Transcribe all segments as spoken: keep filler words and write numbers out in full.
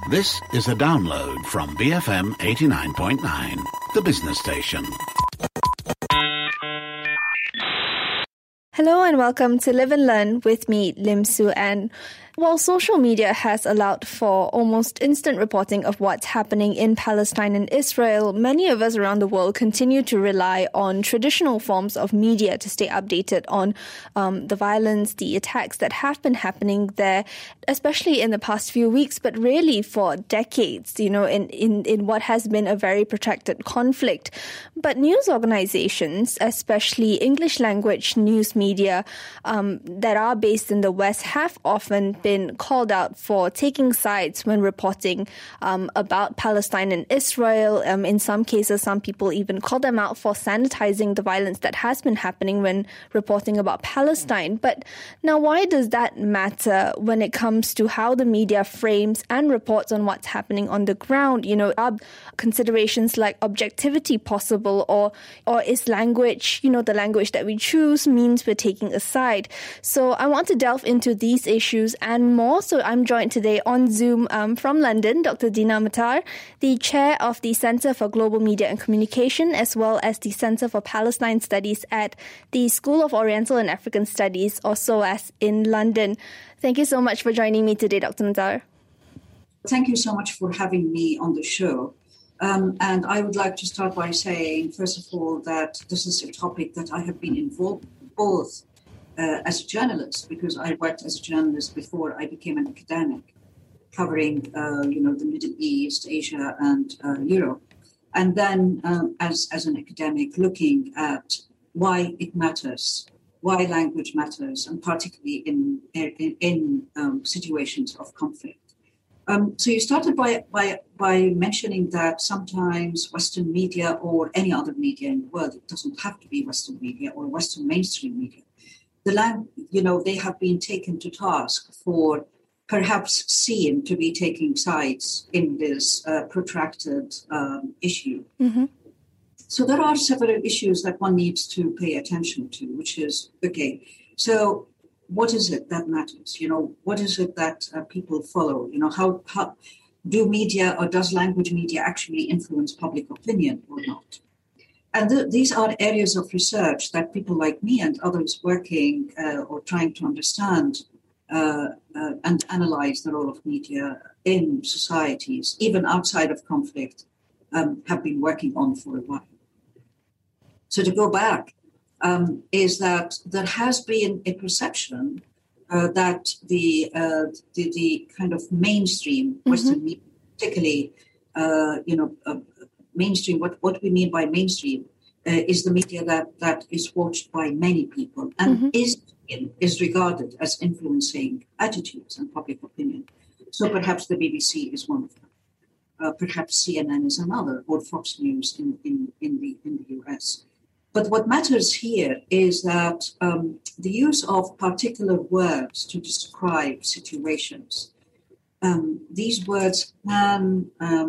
This is a download from B F M eighty-nine point nine, the business station. Hello and welcome to Live and Learn with me, Lim Su An. While social media has allowed for almost instant reporting of what's happening in Palestine and Israel, many of us around the world continue to rely on traditional forms of media to stay updated on um, the violence, the attacks that have been happening there, especially in the past few weeks, but really for decades, you know, in, in, in what has been a very protracted conflict. But news organizations, especially English language news media um, that are based in the West, have often been called out for taking sides when reporting um, about Palestine and Israel. Um, in some cases, some people even call them out for sanitizing the violence that has been happening when reporting about Palestine. But now, why does that matter when it comes to how the media frames and reports on what's happening on the ground? You know, are considerations like objectivity possible, or or is language, you know, the language that we choose means we're taking a side? So I want to delve into these issues and And more. So I'm joined today on Zoom um, from London, Doctor Dina Matar, the chair of the Centre for Global Media and Communication, as well as the Centre for Palestine Studies at the School of Oriental and African Studies, or S O A S, in London. Thank you so much for joining me today, Doctor Matar. Thank you so much for having me on the show. Um, and I would like to start by saying, first of all, that this is a topic that I have been involved in both Uh, as a journalist, because I worked as a journalist before I became an academic, covering, uh, you know, the Middle East, Asia, and uh, Europe. And then um, as, as an academic, looking at why it matters, why language matters, and particularly in, in, in um, situations of conflict. Um, so you started by, by, by mentioning that sometimes Western media or any other media in the world, it doesn't have to be Western media or Western mainstream media, The land, you know, they have been taken to task for perhaps seen to be taking sides in this uh, protracted um, issue. Mm-hmm. So there are several issues that one needs to pay attention to, which is, okay, so what is it that matters? You know, what is it that uh, people follow? You know, how, how do media or does language media actually influence public opinion or not? And th- these are areas of research that people like me and others working uh, or trying to understand uh, uh, and analyze the role of media in societies, even outside of conflict, um, have been working on for a while. So to go back, um, is that there has been a perception uh, that the, uh, the the kind of mainstream mm-hmm. Western media, particularly, uh, you know, uh, mainstream, what, what we mean by mainstream uh, is the media that, that is watched by many people and mm-hmm. is is regarded as influencing attitudes and public opinion. So perhaps the B B C is one of them. Uh, perhaps C N N is another, or Fox News in, in, in, the, in the U S. But what matters here is that um, the use of particular words to describe situations, um, these words can um,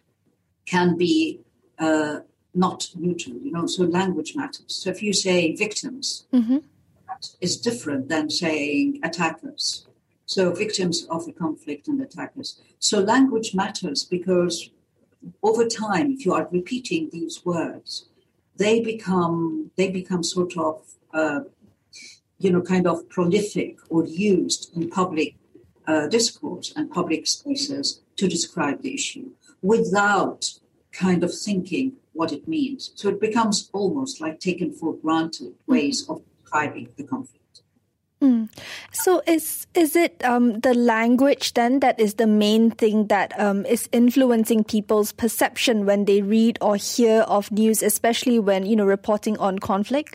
can be uh, not neutral, you know, so language matters. So if you say victims, mm-hmm. that is different than saying attackers. So victims of a conflict and attackers. So language matters because over time, if you are repeating these words, they become, they become sort of, uh, you know, kind of prolific or used in public uh, discourse and public spaces to describe the issue without kind of thinking what it means. So it becomes almost like taken for granted ways mm. of describing the conflict. Mm. So is is it um, the language then that is the main thing that um, is influencing people's perception when they read or hear of news, especially when, you know, reporting on conflict?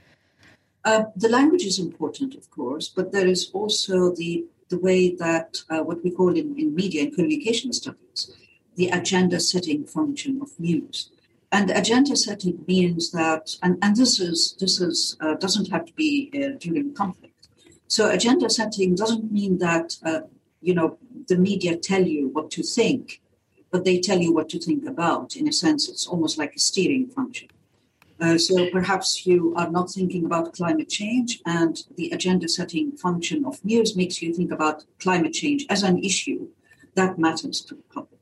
Uh, the language is important, of course, but there is also the, the way that uh, what we call in, in media and communication studies, the agenda-setting function of news. And agenda-setting means that, and, and this is this is uh, doesn't have to be uh, during conflict. So agenda-setting doesn't mean that, uh, you know, the media tell you what to think, but they tell you what to think about. In a sense, it's almost like a steering function. Uh, so perhaps you are not thinking about climate change, and the agenda-setting function of news makes you think about climate change as an issue that matters to the public.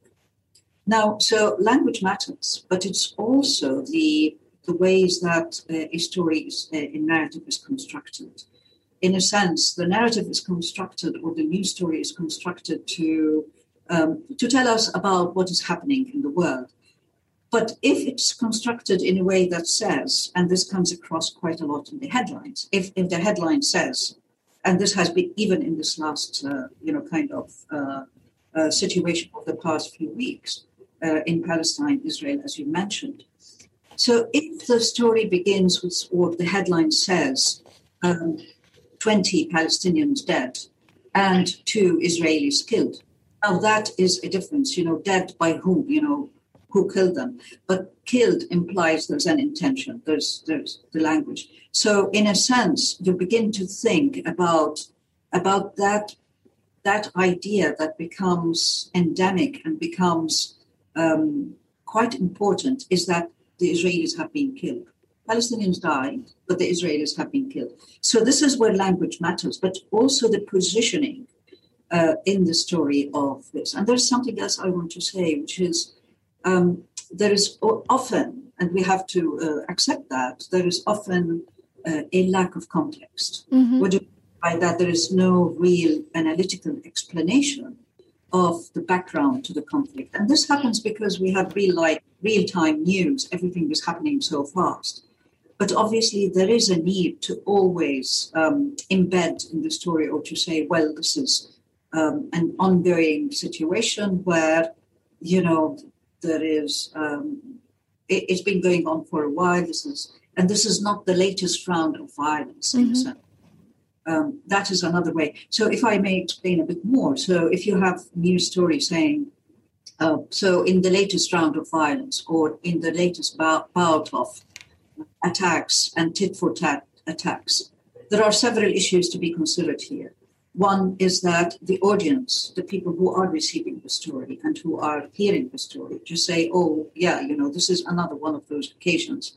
Now, so language matters, but it's also the the ways that uh, a story is, uh, a narrative is constructed. In a sense, the narrative is constructed, or the news story is constructed to um, to tell us about what is happening in the world. But if it's constructed in a way that says, and this comes across quite a lot in the headlines, if, if the headline says, and this has been even in this last, uh, you know, kind of uh, uh, situation of the past few weeks uh, in Palestine, Israel, as you mentioned. So if the story begins with what the headline says, um, twenty Palestinians dead and two Israelis killed. Now that is a difference, you know, dead by whom, you know, who killed them. But killed implies there's an intention, there's there's the language. So in a sense, you begin to think about, about that, that idea that becomes endemic and becomes um, quite important, is that the Israelis have been killed. Palestinians died, but the Israelis have been killed. So this is where language matters, but also the positioning uh, in the story of this. And there's something else I want to say, which is um, there is often, and we have to uh, accept that, there is often uh, a lack of context. Mm-hmm. What do you mean by that? There is no real analytical explanation of the background to the conflict. And this happens because we have real like real-time news. Everything is happening so fast. But obviously there is a need to always um, embed in the story, or to say, well, this is um, an ongoing situation where, you know, there is, um, it, it's been going on for a while. This is, and this is not the latest round of violence, mm-hmm. in a sense. Um, that is another way. So if I may explain a bit more. So if you have news story saying, uh, so in the latest round of violence, or in the latest bout, bout of attacks and tit-for-tat attacks, there are several issues to be considered here. One is that the audience, the people who are receiving the story and who are hearing the story, just say, oh, yeah, you know, this is another one of those occasions.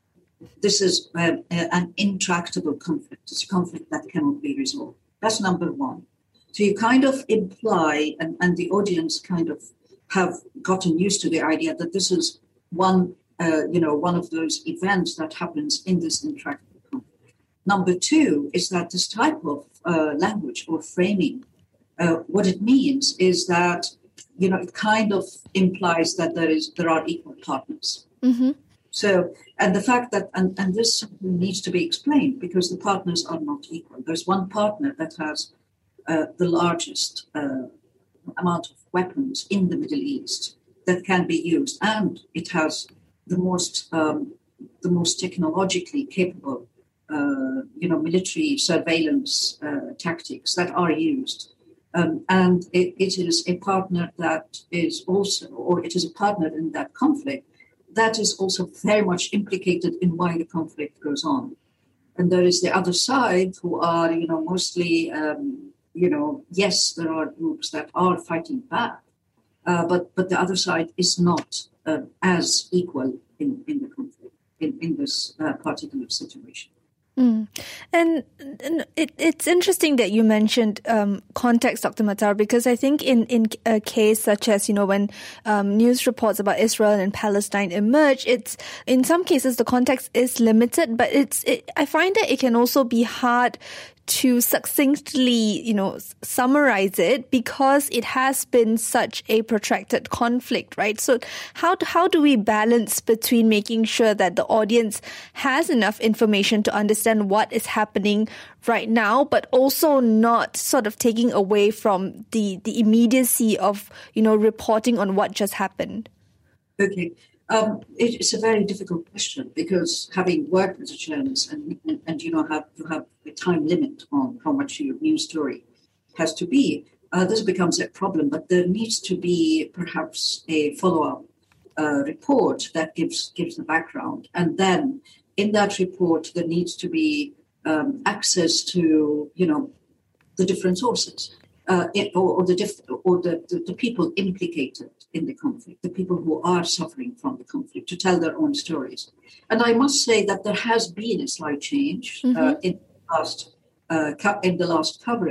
This is uh, an intractable conflict. It's a conflict that cannot be resolved. That's number one. So you kind of imply, and, and the audience kind of have gotten used to the idea that this is one, uh, you know, one of those events that happens in this intractable conflict. Number two is that this type of uh, language or framing, uh, what it means is that, you know, it kind of implies that there is there are equal partners. Mm-hmm. So, and the fact that, and, and this needs to be explained, because the partners are not equal. There's one partner that has uh, the largest uh, amount of weapons in the Middle East that can be used, and it has the most, um, the most technologically capable, uh, you know, military surveillance uh, tactics that are used. Um, and it, it is a partner that is also, or it is a partner in that conflict that is also very much implicated in why the conflict goes on. And there is the other side who are, you know, mostly, um, you know, yes, there are groups that are fighting back, uh, but but the other side is not uh, as equal in, in the conflict, in, in this uh, particular situation. Mm. And, and it, it's interesting that you mentioned um, context, Doctor Mattar, because I think in, in a case such as, you know, when um, news reports about Israel and Palestine emerge, it's in some cases the context is limited, but it's it, I find that it can also be hard to succinctly, you know, summarize it because it has been such a protracted conflict, right? So how how do we balance between making sure that the audience has enough information to understand what is happening right now, but also not sort of taking away from the, the immediacy of, you know, reporting on what just happened? Okay. Um, it's a very difficult question because having worked as a journalist and, and, and you know, have you have a time limit on how much your news story has to be, uh, this becomes a problem. But there needs to be perhaps a follow-up uh, report that gives gives the background, and then in that report there needs to be um, access to, you know, the different sources. Uh, it, or, or the diff, or the, the, the people implicated in the conflict, the people who are suffering from the conflict, to tell their own stories. And I must say that there has been a slight change mm-hmm. uh, in the last uh, co- in the last coverage,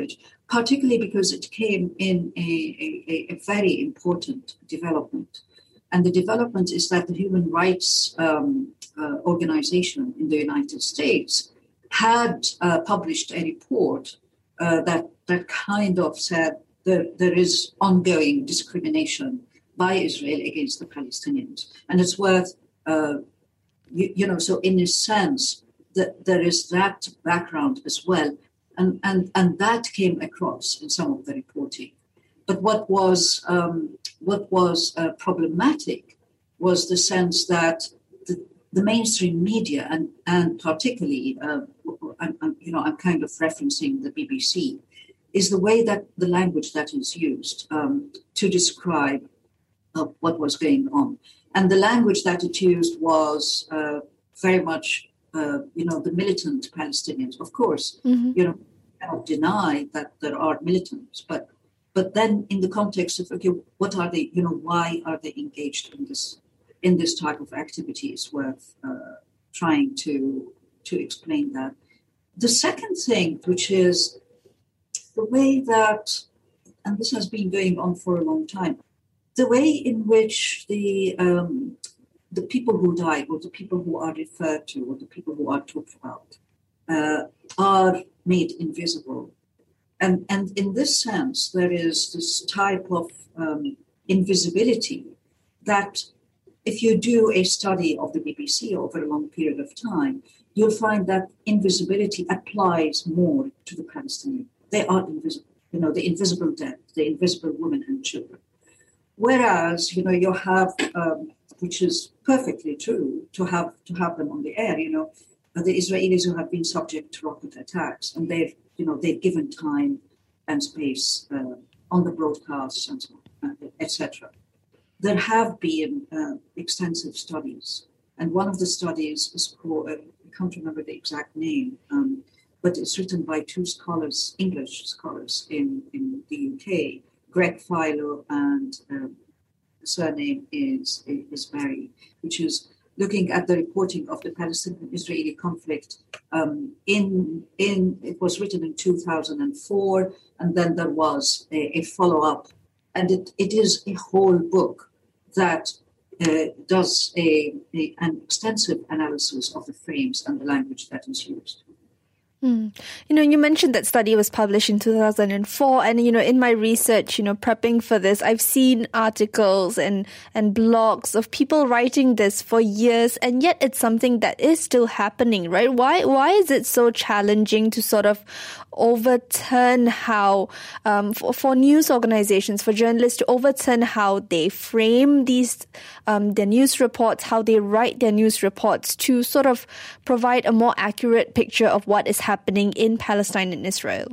particularly because it came in a, a, a very important development. And the development is that the Human Rights um, uh, Organization in the United States had uh, published a report uh, that, that kind of said that there is ongoing discrimination by Israel against the Palestinians. And it's worth, uh, you, you know, so in a sense, that there is that background as well. And, and, and that came across in some of the reporting. But what was um, what was uh, problematic was the sense that the, the mainstream media, and and particularly, uh, I'm, I'm, you know, I'm kind of referencing the B B C, is the way that the language that is used um, to describe uh, what was going on, and the language that it used was uh, very much, uh, you know, the militant Palestinians. Of course, mm-hmm. you know, cannot deny that there are militants, but. But then, in the context of okay, what are they? You know, why are they engaged in this in this type of activity? Is worth uh, trying to to explain that. The second thing, which is the way that, and this has been going on for a long time, the way in which the um, the people who died, or the people who are referred to, or the people who are talked about, uh, are made invisible. And, and in this sense, there is this type of um, invisibility that if you do a study of the B B C over a long period of time, you'll find that invisibility applies more to the Palestinians. They are invisible, you know, the invisible dead, the invisible women and children. Whereas, you know, you have, um, which is perfectly true, to have to have them on the air, you know, the Israelis who have been subject to rocket attacks, and they've You know, they've given time and space uh, on the broadcasts and so on, uh, et cetera. There have been uh, extensive studies, and one of the studies is called, uh, I can't remember the exact name, um, but it's written by two scholars, English scholars in, in the U K, Greg Philo, and um, the surname is, is Barry, which is looking at the reporting of the Palestinian-Israeli conflict. Um, in in it was written in two thousand four, and then there was a, a follow-up, and it, it is a whole book that uh, does a, a an extensive analysis of the frames and the language that is used. Mm. You know, you mentioned that study was published in two thousand four, and, you know, in my research, you know, prepping for this, I've seen articles and, and blogs of people writing this for years, and yet it's something that is still happening, right? Why, why is it so challenging to sort of overturn how, um, for, for news organizations, for journalists to overturn how they frame these, um, their news reports, how they write their news reports to sort of provide a more accurate picture of what is happening in Palestine and Israel?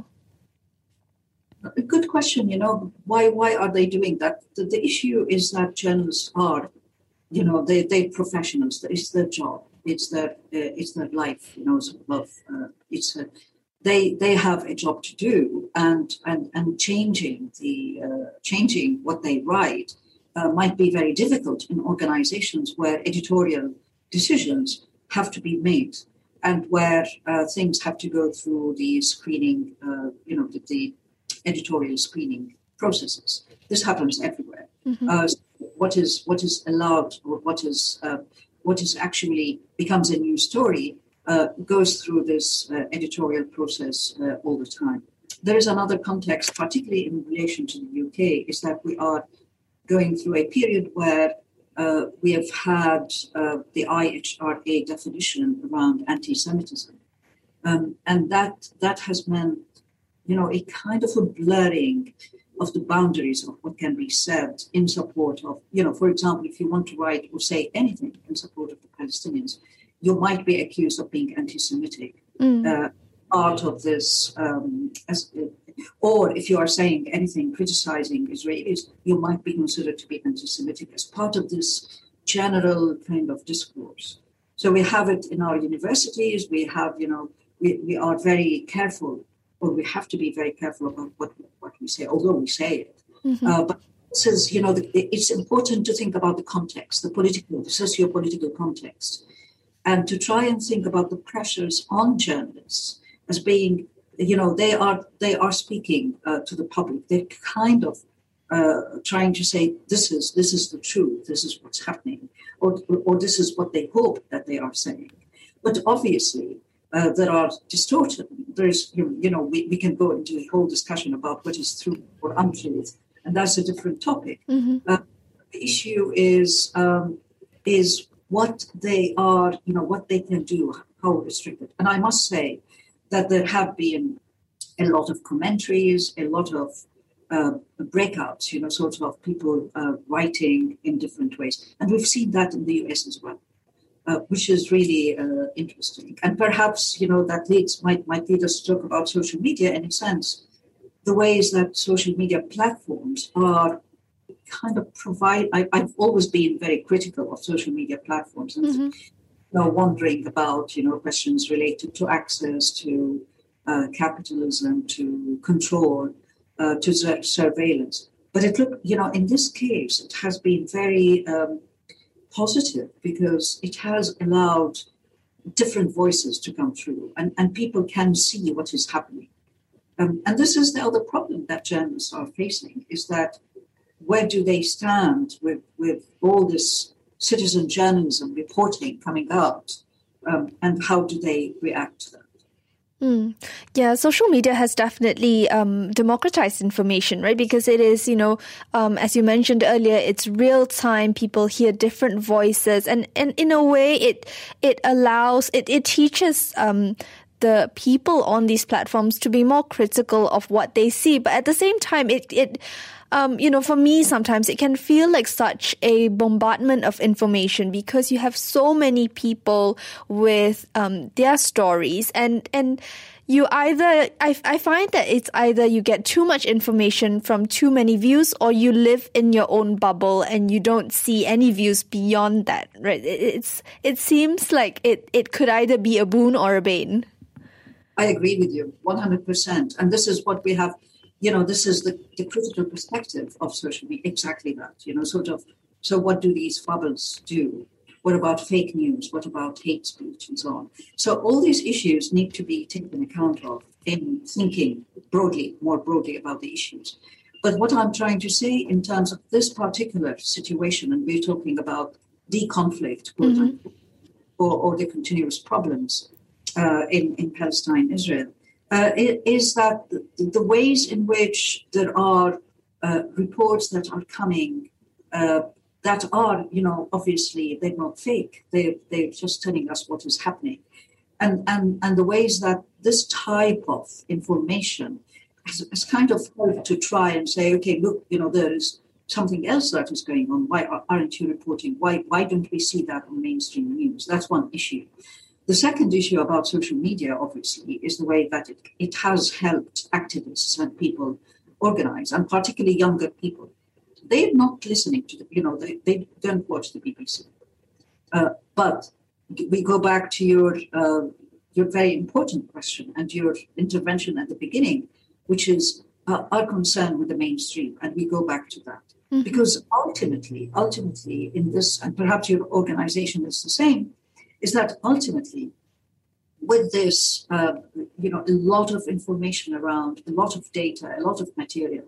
A good question. You know, why why are they doing that? The, the issue is that journalists are, you know, they they professionals. It's their job. It's their uh, it's their life. You know, sort of. Uh, it's a, they they have a job to do, and and and changing the uh, changing what they write uh, might be very difficult in organizations where editorial decisions have to be made, and where uh, things have to go through the screening, uh, you know, the, the editorial screening processes. This happens everywhere. Mm-hmm. Uh, what is what is allowed, or what is uh, what is actually becomes a news story, uh, goes through this uh, editorial process uh, all the time. There is another context, particularly in relation to the U K, is that we are going through a period where Uh, we have had uh, the I H R A definition around anti-Semitism. Um, and that that has meant, you know, a kind of a blurring of the boundaries of what can be said in support of, you know, for example, if you want to write or say anything in support of the Palestinians, you might be accused of being anti-Semitic. Mm. Uh, part of this, um, as, or if you are saying anything criticizing Israelis, you might be considered to be anti-Semitic as part of this general kind of discourse. So we have it in our universities. We have, you know, we, we are very careful, or we have to be very careful about what, what we say, although we say it. Mm-hmm. Uh, but this is, you know, the, it's important to think about the context, the political, the socio-political context, and to try and think about the pressures on journalists as being you know, they are they are speaking uh, to the public. They're kind of uh, trying to say this is this is the truth. This is what's happening, or or this is what they hope that they are saying. But obviously, uh, there are distorted. There's you, you know we, we can go into a whole discussion about what is truth or untruth, and that's a different topic. Mm-hmm. Uh, the issue is um, is what they are, you know, what they can do, how restricted. And I must say that there have been a lot of commentaries, a lot of uh, breakouts, you know, sort of people uh, writing in different ways. And we've seen that in the U S as well, uh, which is really uh, interesting. And perhaps, you know, that leads might, might lead us to talk about social media in a sense, the ways that social media platforms are kind of provide. I, I've always been very critical of social media platforms and Mm-hmm. you know, wondering about, you know, questions related to access, to uh, capitalism, to control, uh, to sur- surveillance. But it look, you know, in this case, it has been very um, positive because it has allowed different voices to come through, and, and people can see what is happening. Um, and this is the other problem that journalists are facing, is that where do they stand with, with all this citizen journalism reporting coming out, um, and how do they react to that? Mm. Yeah, social media has definitely um, democratized information, right? Because it is, you know, um, as you mentioned earlier, it's real time. People hear different voices, and, and in a way, it it allows it it teaches um, the people on these platforms to be more critical of what they see. But at the same time, it it Um, you know, for me, sometimes it can feel like such a bombardment of information because you have so many people with um, their stories, and and you either I I find that it's either you get too much information from too many views, or you live in your own bubble and you don't see any views beyond that. Right? It, it's it seems like it it could either be a boon or a bane. I agree with you one hundred percent, and this is what we have. You know, this is the, the critical perspective of social media. Exactly that, you know, sort of, so what do these bubbles do? What about fake news? What about hate speech and so on? So all these issues need to be taken account of in thinking broadly, more broadly about the issues. But what I'm trying to say in terms of this particular situation, and we're talking about the conflict, mm-hmm. or, or the continuous problems uh, in, in Palestine, Israel, Uh, is that the, the ways in which there are uh, reports that are coming uh, that are, you know, obviously they're not fake. They're, they're just telling us what is happening. And, and, and the ways that this type of information has, has kind of helped to try and say, okay, look, you know, there is something else that is going on. Why aren't you reporting? Why, why don't we see that on mainstream news? That's one issue. The second issue about social media, obviously, is the way that it, it has helped activists and people organize, and particularly younger people. They're not listening to the, you know, they, they don't watch the B B C. Uh, but we go back to your uh, your very important question and your intervention at the beginning, which is uh, our concern with the mainstream, and we go back to that. Mm-hmm. Because ultimately, ultimately in this, and perhaps your organization is the same, is that ultimately, with this, uh, you know, a lot of information around, a lot of data, a lot of material,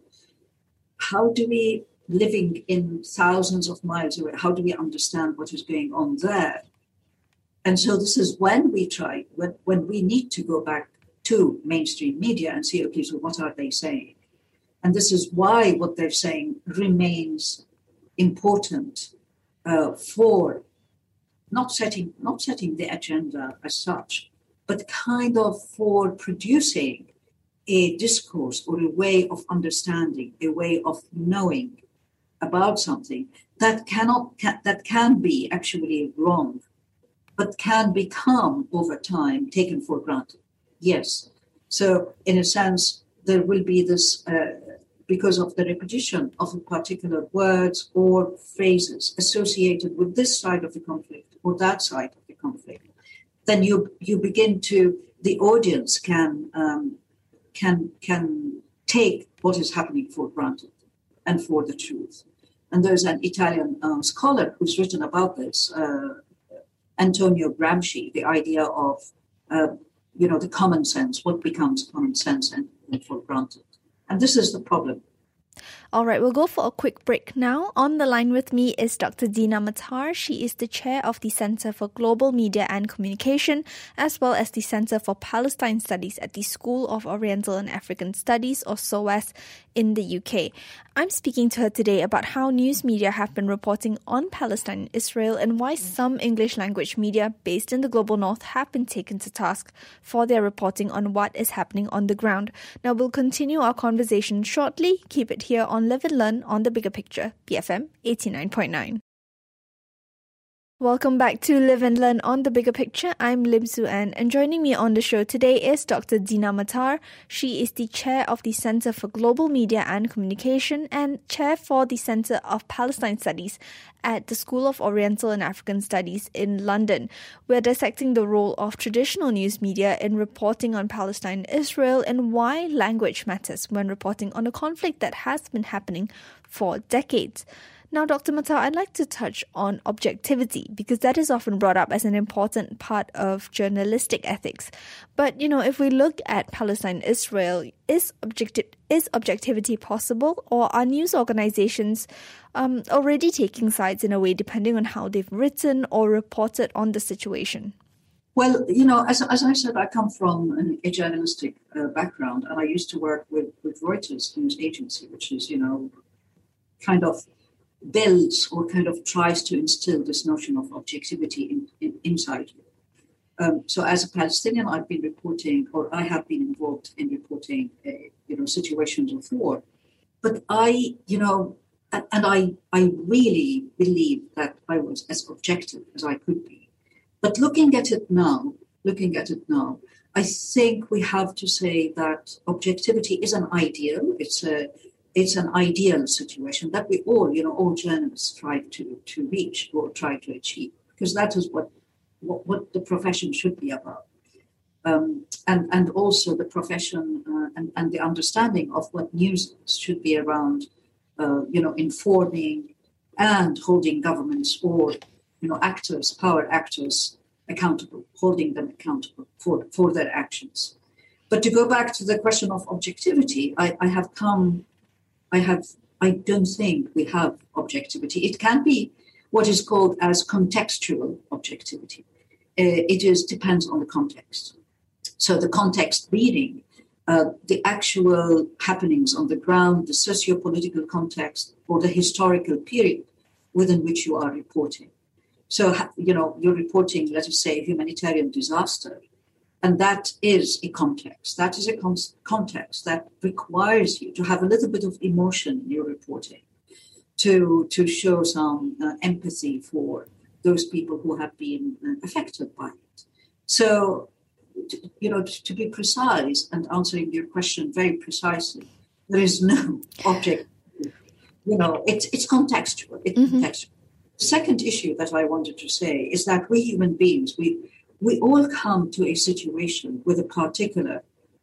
how do we, living in thousands of miles away, how do we understand what is going on there? And so this is when we try, when, when we need to go back to mainstream media and see, okay, so what are they saying? And this is why what they're saying remains important uh, for Not setting, not setting the agenda as such, but kind of for producing a discourse or a way of understanding, a way of knowing about something that cannot, can, that can be actually wrong, but can become over time taken for granted. Yes. So in a sense, there will be this, uh, because of the repetition of particular words or phrases associated with this side of the conflict or that side of the conflict, then you you begin to, the audience can um, can can take what is happening for granted and for the truth. And there's an Italian uh, scholar who's written about this, uh, Antonio Gramsci, the idea of uh, you know, the common sense, what becomes common sense and for granted. And this is the problem. All right, we'll go for a quick break now. On the line with me is Doctor Dina Matar. She is the chair of the Center for Global Media and Communication, as well as the Center for Palestine Studies at the School of Oriental and African Studies, or S O A S, in the U K. I'm speaking to her today about how news media have been reporting on Palestine and Israel and why some English language media based in the global north have been taken to task for their reporting on what is happening on the ground. Now, we'll continue our conversation shortly. Keep it here on Live and Learn on The Bigger Picture, B F M eighty-nine point nine. Welcome back to Live and Learn on The Bigger Picture. I'm Lim Su An, and joining me on the show today is Doctor Dina Matar. She is the chair of the Center for Global Media and Communication and chair for the Center of Palestine Studies at the School of Oriental and African Studies in London. We're dissecting the role of traditional news media in reporting on Palestine and Israel and why language matters when reporting on a conflict that has been happening for decades. Now, Doctor Matar, I'd like to touch on objectivity because that is often brought up as an important part of journalistic ethics. But, you know, if we look at Palestine and Israel, is objecti- is objectivity possible, or are news organizations um, already taking sides in a way depending on how they've written or reported on the situation? Well, you know, as, as I said, I come from an, a journalistic uh, background, and I used to work with, with Reuters News Agency, which is, you know, kind of builds or kind of tries to instill this notion of objectivity in, in, inside you. Um, so as a Palestinian, I've been reporting, or I have been involved in reporting, uh, you know, situations of war. But I, you know, and, and I, I really believe that I was as objective as I could be. But looking at it now, looking at it now, I think we have to say that objectivity is an ideal. It's a It's an ideal situation that we all, you know, all journalists try to, to reach or try to achieve, because that is what what, what the profession should be about. Um, and, and also the profession uh, and, and the understanding of what news should be around, uh, you know, informing and holding governments or, you know, actors, power actors accountable, holding them accountable for, for their actions. But to go back to the question of objectivity, I, I have come... I have. I don't think we have objectivity. It can be what is called as contextual objectivity. Uh, it is depends on the context. So the context reading, uh, the actual happenings on the ground, the socio-political context, or the historical period within which you are reporting. So, you know, you're reporting, let us say, a humanitarian disaster. And that is a context. That is a con- context that requires you to have a little bit of emotion in your reporting, to to show some uh, empathy for those people who have been uh, affected by it. So, to, you know, to, to be precise and answering your question very precisely, there is no object. You know, it's it's contextual. It's mm-hmm. contextual. Second issue that I wanted to say is that we human beings, we. We all come to a situation with a particular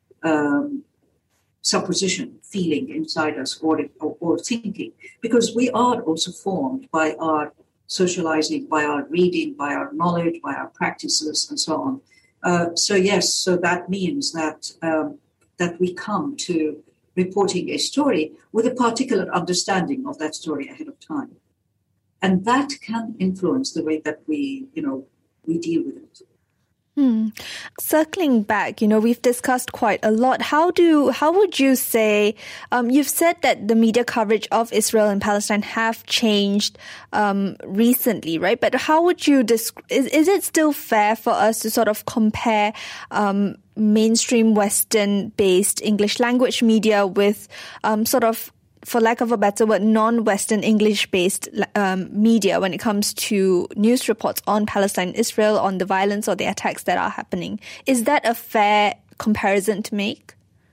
um, supposition, feeling inside us or, or, or thinking, because we are also formed by our socializing, by our reading, by our knowledge, by our practices, and so on. Uh, so yes, so that means that um, that we come to reporting a story with a particular understanding of that story ahead of time. And that can influence the way that we, you know, we deal with it. Hmm. Circling back, you know, we've discussed quite a lot. How do, how would you say, um, you've said that the media coverage of Israel and Palestine have changed um, recently, right? But how would you, desc- is, is it still fair for us to sort of compare um, mainstream Western-based English language media with um, sort of, for lack of a better word, non-Western English-based um, media when it comes to news reports on Palestine and Israel, on the violence or the attacks that are happening? Is that a fair comparison to make?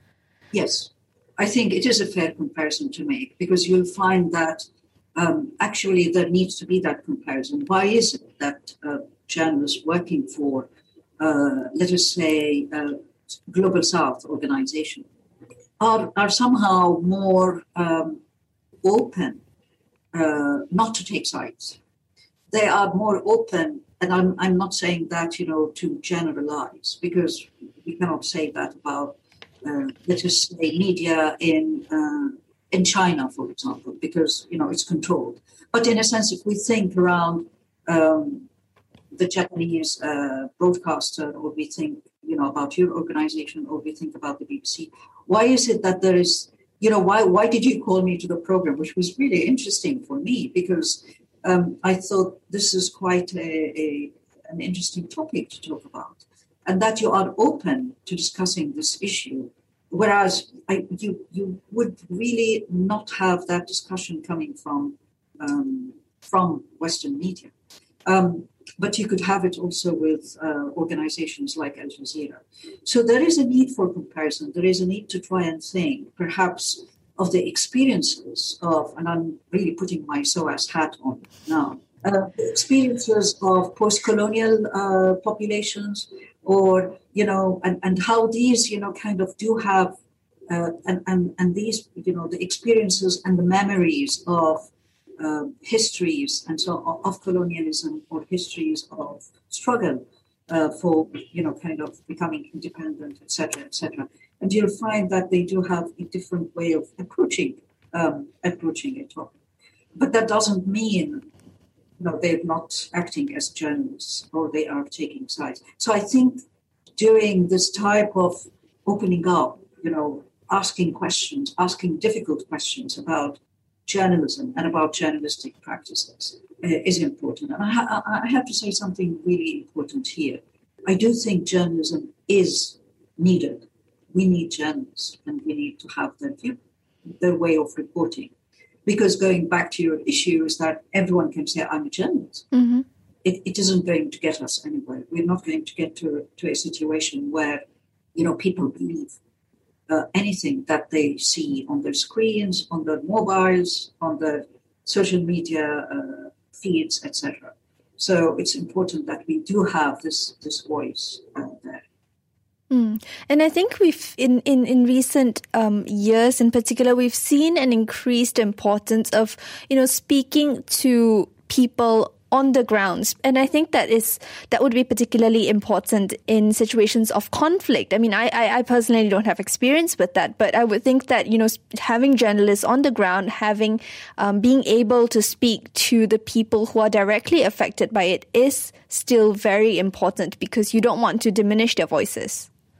Yes, I think it is a fair comparison to make, because you'll find that um, actually there needs to be that comparison. Why is it that uh, journalists working for, uh, let us say, uh, Global South organization, Are, are somehow more um, open uh, not to take sides. They are more open and I'm I'm not saying that, you know, to generalize, because we cannot say that about, uh, let us say, media in uh, in China, for example, because, you know, it's controlled. But in a sense, if we think around um, the Japanese uh, broadcaster, or we think, you know, about your organization, or we think about the B B C, why is it that there is, you know, why why did you call me to the program, which was really interesting for me, because um, I thought this is quite a, a an interesting topic to talk about, and that you are open to discussing this issue, whereas I, you you would really not have that discussion coming from um, from Western media. Um, but you could have it also with uh, organizations like Al Jazeera. So there is a need for comparison. There is a need to try and think, perhaps, of the experiences of, and I'm really putting my S O A S hat on now, uh, the experiences of post-colonial uh, populations, or, you know, and, and how these, you know, kind of do have, uh, and, and, and these, you know, the experiences and the memories of Uh, histories and so on, of colonialism, or histories of struggle uh, for, you know, kind of becoming independent, et cetera, et cetera. And you'll find that they do have a different way of approaching um, approaching a topic. But that doesn't mean, you know, they're not acting as journalists, or they are taking sides. So I think doing this type of opening up, you know, asking questions, asking difficult questions about journalism and about journalistic practices uh, is important. And I, ha- I have to say something really important here. I do think journalism is needed. We need journalists, and we need to have their view, their way of reporting. Because going back to your issue is that everyone can say, I'm a journalist. Mm-hmm. It, it isn't going to get us anywhere. We're not going to get to, to a situation where, you know, people believe Uh, anything that they see on their screens, on their mobiles, on their social media uh, feeds, et cetera. So it's important that we do have this this voice uh, there. Mm. And I think we've, in, in, in recent um, years in particular, we've seen an increased importance of, you know, speaking to people on the grounds. And I think that is that would be particularly important in situations of conflict. I mean, I, I, I personally don't have experience with that, but I would think that, you know, having journalists on the ground, having um, being able to speak to the people who are directly affected by it is still very important, because you don't want to diminish their voices.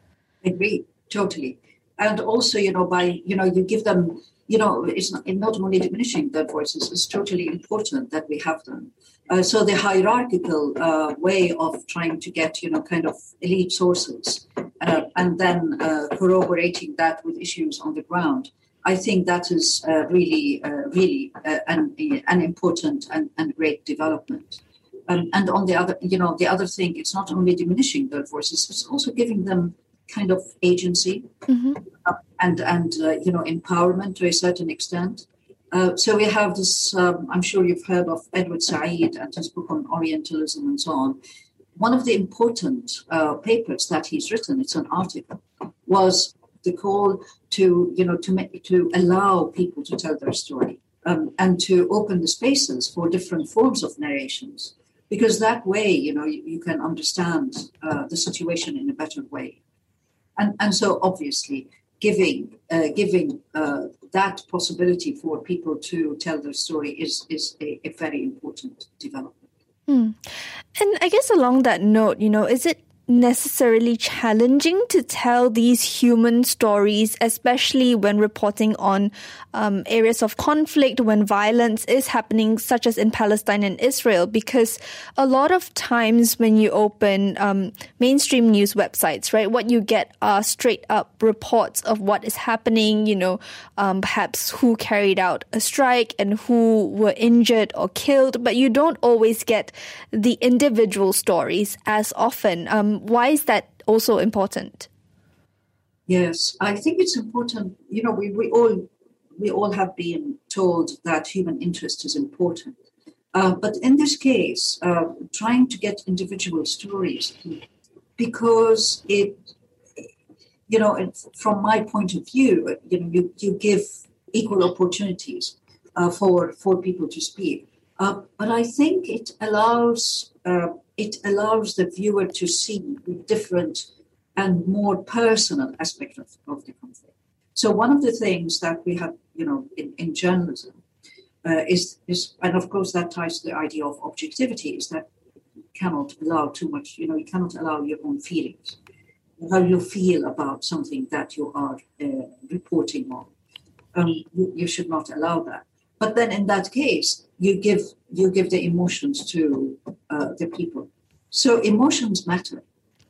I agree, totally. And also, you know, by, you know, you give them, you know, it's not, not only diminishing their voices, it's totally important that we have them. Uh, so the hierarchical uh, way of trying to get, you know, kind of elite sources uh, and then uh, corroborating that with issues on the ground, I think that is uh, really, uh, really uh, an, an important and, and great development. Um, and on the other, you know, the other thing, it's not only diminishing their voices, it's also giving them kind of agency mm-hmm. uh, and, and uh, you know, empowerment to a certain extent. Uh, so we have this, um, I'm sure you've heard of Edward Said and his book on Orientalism and so on. One of the important uh, papers that he's written, it's an article, was the call to, you know, to make, to allow people to tell their story um, and to open the spaces for different forms of narrations. Because that way, you know, you, you can understand uh, the situation in a better way. And, and so obviously, giving uh, giving uh, that possibility for people to tell their story is is a, a very important development. Mm. And I guess along that note, you know, is it necessarily challenging to tell these human stories, especially when reporting on um, areas of conflict, when violence is happening, such as in Palestine and Israel? Because a lot of times when you open um, mainstream news websites, right, what you get are straight up reports of what is happening, you know, um, perhaps who carried out a strike and who were injured or killed, but you don't always get the individual stories as often. Um, Why is that also important? Yes, I think it's important. You know, we, we all we all have been told that human interest is important. Uh, but in this case, uh, trying to get individual stories, because it, you know, it, from my point of view, you know, you, you give equal opportunities uh, for, for people to speak. Uh, but I think it allows uh, it allows the viewer to see the different and more personal aspect of, of the conflict. So one of the things that we have, you know, in, in journalism uh, is, is, and of course that ties to the idea of objectivity, is that you cannot allow too much, you know, you cannot allow your own feelings, how you feel about something that you are uh, reporting on. Um, you, you should not allow that. But then in that case, you give you give the emotions to uh, the people. So emotions matter.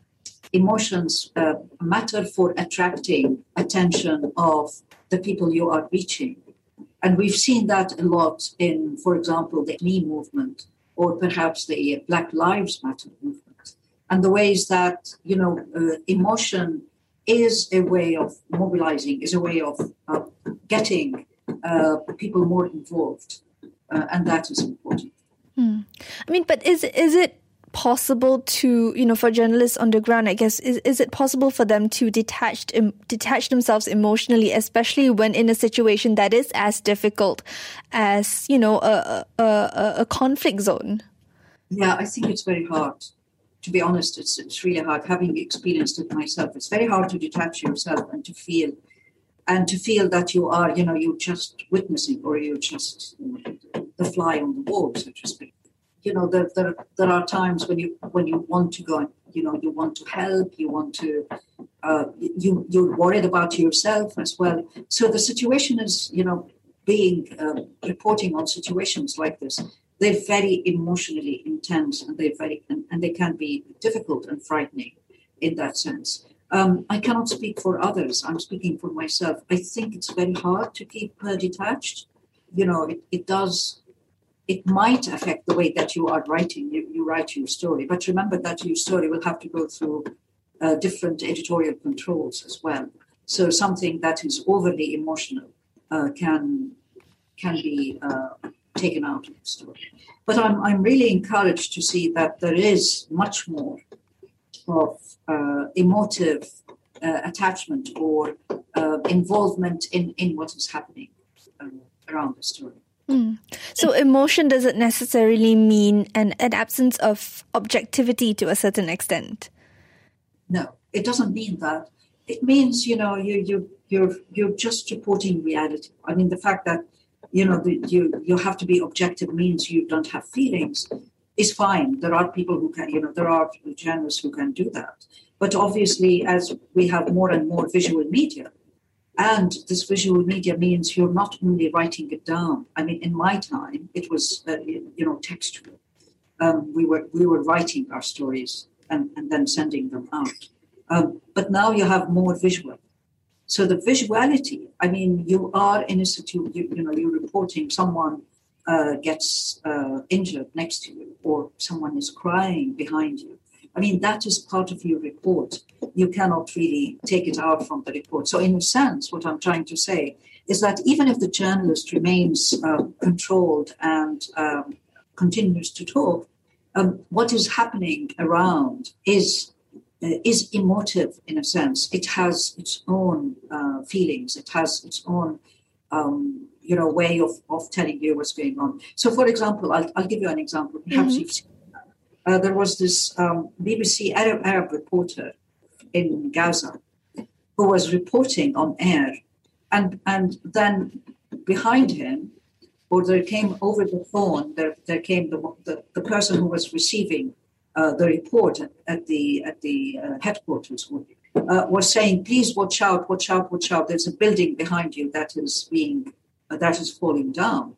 Emotions uh, matter for attracting attention of the people you are reaching. And we've seen that a lot in, for example, the Me movement, or perhaps the Black Lives Matter movement. And the ways that, you know, uh, emotion is a way of mobilizing, is a way of uh, getting uh, people more involved. Uh, and that is important. Hmm. I mean, but is is it possible to, you know, for journalists on the ground, I guess, is, is it possible for them to detach, um, detach themselves emotionally, especially when in a situation that is as difficult as, you know, a, a, a, a conflict zone? Yeah, I think it's very hard. To be honest, it's, it's really hard. Having experienced it myself, it's very hard to detach yourself and to feel, and to feel that you are, you know, you're just witnessing, or you're just, you know, the fly on the wall, so to speak. You know, there, there there are times when you when you want to go and, you know, you want to help, you want to, uh, you you're worried about yourself as well. So the situation is, you know, being uh, reporting on situations like this, they're very emotionally intense, and they're very and, and they can be difficult and frightening in that sense. Um, I cannot speak for others. I'm speaking for myself. I think it's very hard to keep uh, detached. You know, it, it does. It might affect the way that you are writing, you, you write your story. But remember that your story will have to go through uh, different editorial controls as well. So something that is overly emotional uh, can can be uh, taken out of the story. But I'm I'm really encouraged to see that there is much more of uh, emotive uh, attachment or uh, involvement in, in what is happening uh, around the story. Mm. So emotion doesn't necessarily mean an, an absence of objectivity to a certain extent. No, it doesn't mean that. It means, you know, you you you're you're just reporting reality. I mean, the fact that, you know, the, you you have to be objective means you don't have feelings is fine. There are people who can, you know, there are journalists who can do that. But obviously, as we have more and more visual media, and this visual media means you're not only writing it down. I mean, in my time, it was, uh, you know, textual. Um, we were we were writing our stories and, and then sending them out. Um, but now you have more visual. So the visuality, I mean, you are in a situation, you, you know, you're reporting someone uh, gets uh, injured next to you, or someone is crying behind you. I mean, that is part of your report. You cannot really take it out from the report. So in a sense, what I'm trying to say is that even if the journalist remains uh, controlled and um, continues to talk, um, what is happening around is uh, is emotive in a sense. It has its own uh, feelings. It has its own, um, you know, way of, of telling you what's going on. So, for example, I'll, I'll give you an example. Perhaps mm-hmm. you've seen Uh, there was this um, B B C Arab, Arab reporter in Gaza who was reporting on air, and and then behind him, or there came over the phone, there, there came the, the the person who was receiving uh, the report at, at the at the uh, headquarters uh, was saying, "Please watch out, watch out, watch out! There's a building behind you that is being uh, that is falling down."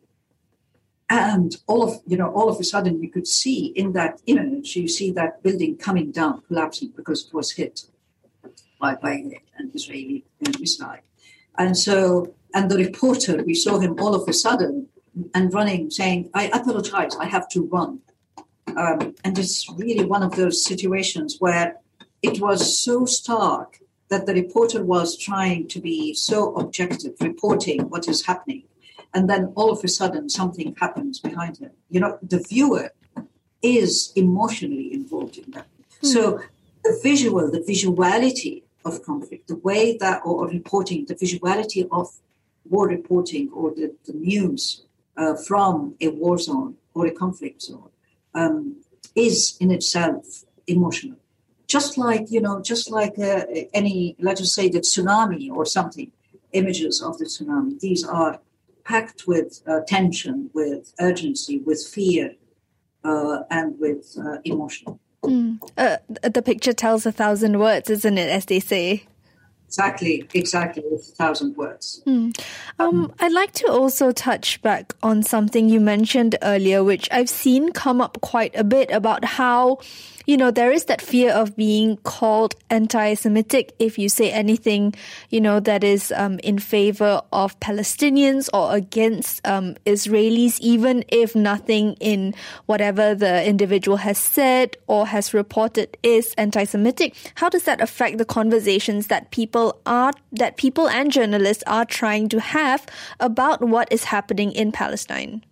And all of, you know, all of a sudden you could see in that image, you see that building coming down, collapsing because it was hit by, by an Israeli missile. And so, and the reporter, we saw him all of a sudden and running, saying, "I apologize, I have to run." Um, and it's really one of those situations where it was so stark that the reporter was trying to be so objective, reporting what is happening. And then all of a sudden, something happens behind him. You know, the viewer is emotionally involved in that. Mm. So the visual, the visuality of conflict, the way that, or, or reporting, the visuality of war reporting or the, the news uh, from a war zone or a conflict zone um, is in itself emotional. Just like, you know, just like uh, any, let us say the tsunami or something, images of the tsunami, these are packed with uh, tension, with urgency, with fear, uh, and with uh, emotion. Mm. Uh, the picture tells a thousand words, isn't it, as they say? Exactly, exactly, with a thousand words. Mm. Um, I'd like to also touch back on something you mentioned earlier, which I've seen come up quite a bit, about how, you know, there is that fear of being called anti-Semitic if you say anything, you know, that is um, in favor of Palestinians or against um, Israelis, even if nothing in whatever the individual has said or has reported is anti-Semitic. How does that affect the conversations that people are, that people and journalists are trying to have about what is happening in Palestine?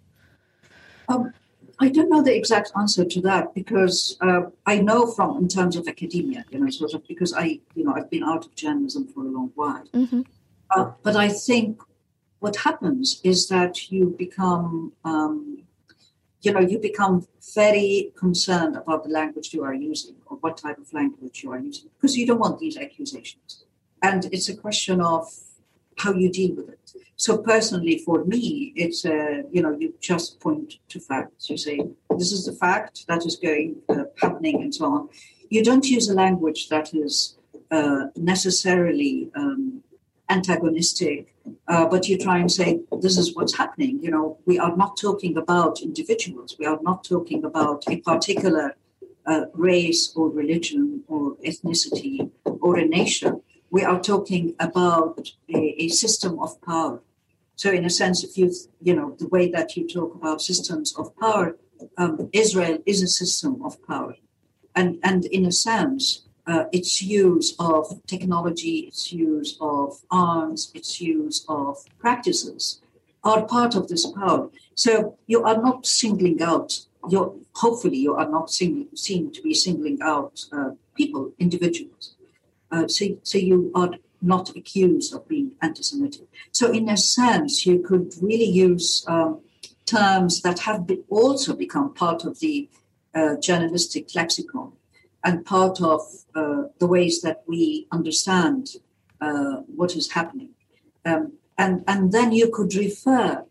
Um, I don't know the exact answer to that, because uh, I know from, in terms of academia, you know, sort of, because I, you know, I've been out of journalism for a long while. Mm-hmm. Uh, but I think what happens is that you become, um, you know, you become very concerned about the language you are using, or what type of language you are using, because you don't want these accusations. And it's a question of how you deal with it. So personally, for me, it's, uh, you know, you just point to facts. You say, this is the fact that is going, uh, happening, and so on. You don't use a language that is uh, necessarily um, antagonistic, uh, but you try and say, this is what's happening. You know, we are not talking about individuals. We are not talking about a particular uh, race or religion or ethnicity or a nation. We are talking about a, a system of power. So in a sense, if you, you know, the way that you talk about systems of power, um, Israel is a system of power. And, and in a sense, uh, its use of technology, its use of arms, its use of practices are part of this power. So you are not singling out, you're, hopefully you are not sing, seen to be singling out uh, people, individuals. Uh, so, so you are not accused of being anti-Semitic. So in a sense, you could really use um, terms that have been also become part of the uh, journalistic lexicon and part of uh, the ways that we understand uh, what is happening. Um, and, and then you could refer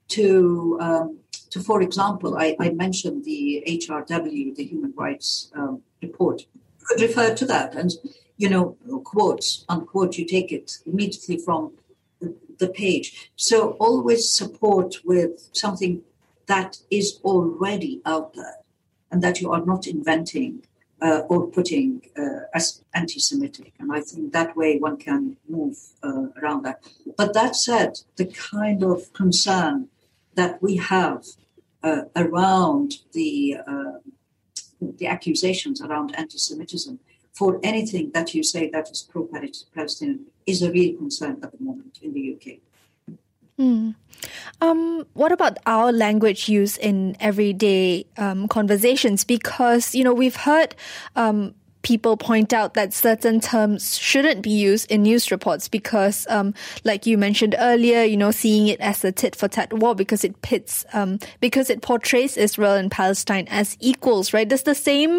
to, um, to for example, I, I mentioned the H R W, the Human Rights um, Report. You could refer to that and, you know, quotes, unquote, you take it immediately from the, the page. So always support with something that is already out there and that you are not inventing uh, or putting uh, as anti-Semitic. And I think that way one can move uh, around that. But that said, the kind of concern that we have uh, around the, uh, the accusations around anti-Semitism for anything that you say that is pro-Palestinian is a real concern at the moment in the U K. Mm. Um, what about our language use in everyday um, conversations? Because, you know, we've heard um, people point out that certain terms shouldn't be used in news reports because, um, like you mentioned earlier, you know, seeing it as a tit-for-tat war because it pits, um, because it portrays Israel and Palestine as equals, right? Does the same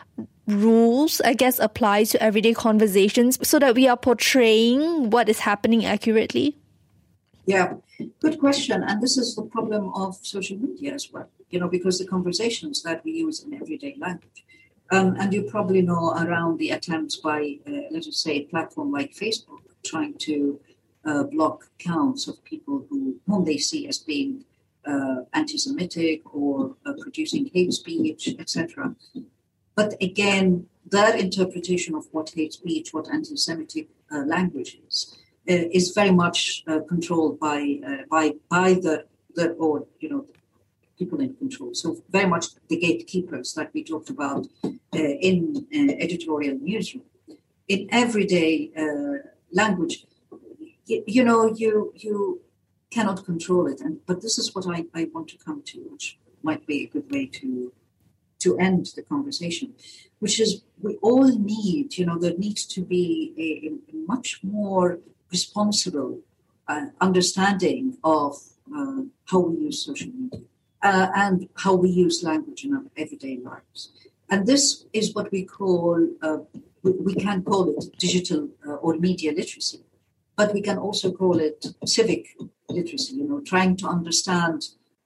rules, I guess, apply to everyday conversations so that we are portraying what is happening accurately? Yeah, good question. And this is the problem of social media as well, you know, because the conversations that we use in everyday language. Um, and you probably know around the attempts by, uh, let us say, a platform like Facebook, trying to uh, block accounts of people who whom they see as being uh, anti-Semitic or uh, producing hate speech, et cetera. But again, their interpretation of what hate speech, what anti-Semitic uh, language is, uh, is very much uh, controlled by uh, by by the the or you know people in control. So very much the gatekeepers that we talked about uh, in uh, editorial newsroom. In everyday uh, language, you, you know, you you cannot control it. And but this is what I, I want to come to, which might be a good way to. to end the conversation, which is we all need, you know, there needs to be a, a much more responsible uh, understanding of uh, how we use social media. uh, and how we use language in our everyday lives. And this is what we call, uh, we, we can call it digital uh, or media literacy, but we can also call it civic literacy, you know, trying to understand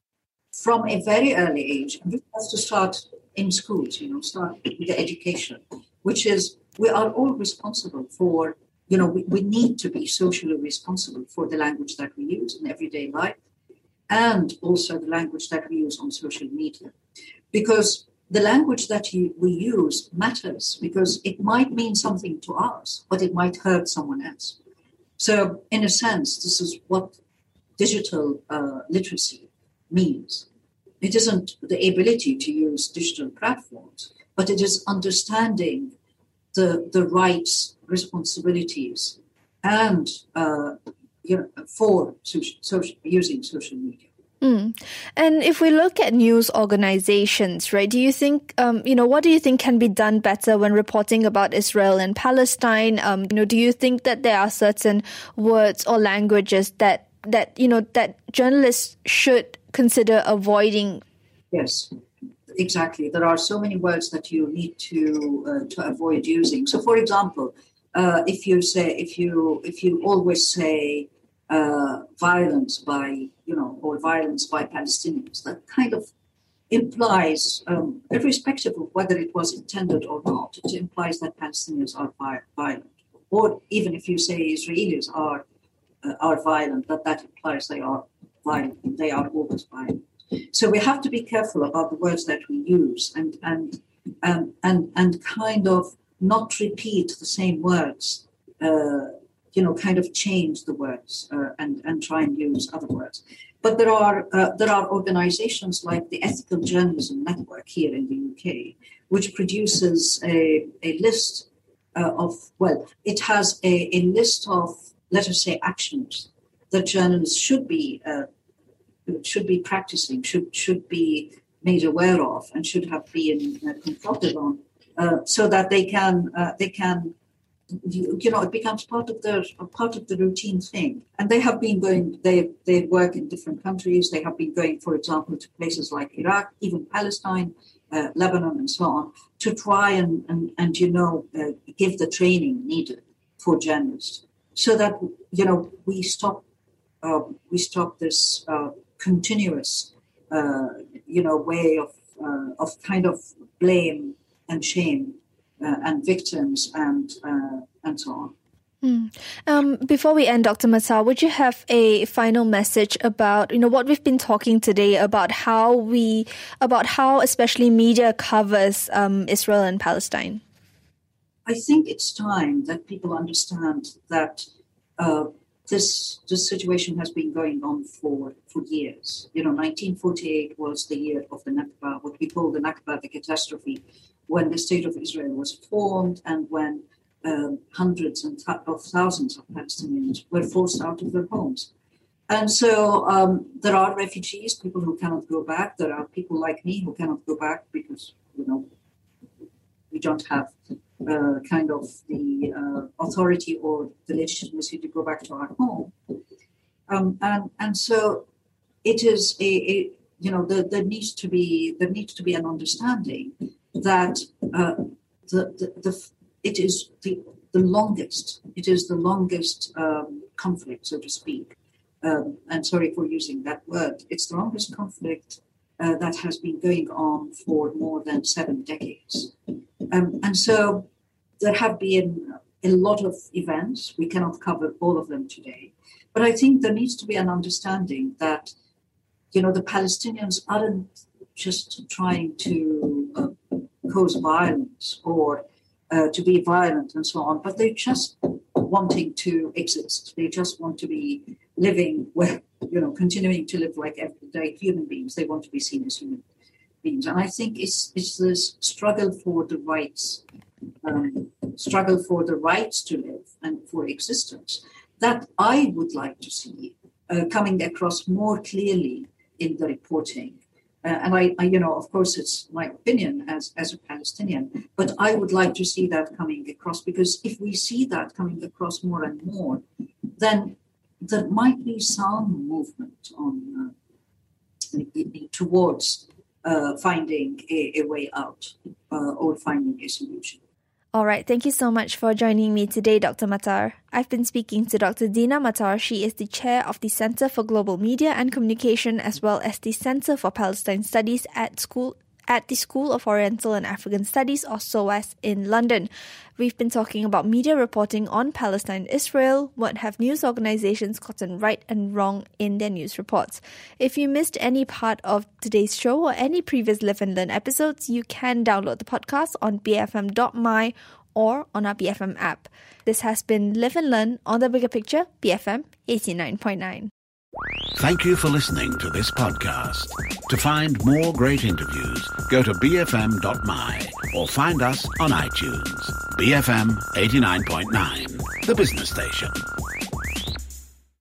from a very early age, and this has to start in schools, you know, start with the education, which is we are all responsible for, you know, we, we need to be socially responsible for the language that we use in everyday life and also the language that we use on social media. Because the language that you, we use matters because it might mean something to us, but it might hurt someone else. So in a sense, this is what digital uh, literacy means. It isn't the ability to use digital platforms, but it is understanding the the rights, responsibilities, and uh, you know, for social, social, using social media. Mm. And if we look at news organizations, right, do you think, um, you know, what do you think can be done better when reporting about Israel and Palestine? Um, you know, do you think that there are certain words or languages that, that you know, that journalists should consider avoiding? Yes, exactly. There are so many words that you need to uh, to avoid using. So, for example, uh, if you say, if you if you always say uh, violence by, you know, or violence by Palestinians, that kind of implies, um, irrespective of whether it was intended or not, it implies that Palestinians are violent. Or even if you say Israelis are uh, are violent, that that implies they are violent. They are always violent. So we have to be careful about the words that we use and and um, and and kind of not repeat the same words. Uh, you know, kind of change the words uh, and and try and use other words. But there are uh, there are organizations like the Ethical Journalism Network here in the U K, which produces a a list uh, of well, it has a, a list of, let us say, actions that journalists should be uh, should be practicing, should should be made aware of, and should have been uh, consulted on, uh, so that they can uh, they can you, you know it becomes part of their part of the routine thing. And they have been going. They they work in different countries. They have been going, for example, to places like Iraq, even Palestine, uh, Lebanon, and so on, to try and and and you know uh, give the training needed for journalists, so that you know we stop uh, we stop this. Uh, continuous, uh, you know, way of uh, of kind of blame and shame uh, and victims and uh, and so on. Mm. Um, before we end, Doctor Matar, would you have a final message about, you know, what we've been talking today about how we, about how especially media covers um, Israel and Palestine? I think it's time that people understand that. Uh, This this situation has been going on for, for years. You know, nineteen forty-eight was the year of the Nakba, what we call the Nakba, the catastrophe, when the State of Israel was formed and when um, hundreds and th- of thousands of Palestinians were forced out of their homes. And so um, there are refugees, people who cannot go back. There are people like me who cannot go back because, you know, we don't have Uh, kind of the uh, authority or the legitimacy to go back to our home, um, and and so it is a, a you know there, there needs to be there needs to be an understanding that uh, the, the the it is the the longest it is the longest um, conflict, so to speak. Um, and sorry for using that word. It's the longest conflict uh, that has been going on for more than seven decades, um, and so. There have been a lot of events. We cannot cover all of them today. But I think there needs to be an understanding that, you know, the Palestinians aren't just trying to uh, cause violence or uh, to be violent and so on, but they're just wanting to exist. They just want to be living, well, you know, continuing to live like everyday human beings. They want to be seen as human beings. And I think it's, it's this struggle for the rights Um, struggle for the rights to live and for existence that I would like to see uh, coming across more clearly in the reporting. Uh, and I, I, you know, of course, it's my opinion as, as a Palestinian, but I would like to see that coming across, because if we see that coming across more and more, then there might be some movement on uh, towards uh, finding a, a way out uh, or finding a solution. All right. Thank you so much for joining me today, Doctor Matar. I've been speaking to Doctor Dina Matar. She is the chair of the Center for Global Media and Communication, as well as the Center for Palestine Studies at school at the School of Oriental and African Studies, or SOAS, in London. We've been talking about media reporting on Palestine and Israel. What have news organizations gotten right and wrong in their news reports? If you missed any part of today's show or any previous Live and Learn episodes, you can download the podcast on b f m dot m y or on our B F M app. This has been Live and Learn on The Bigger Picture, B F M eighty-nine point nine. Thank you for listening to this podcast. To find more great interviews, go to b f m dot m y or find us on iTunes. B F M eighty-nine point nine, the business station.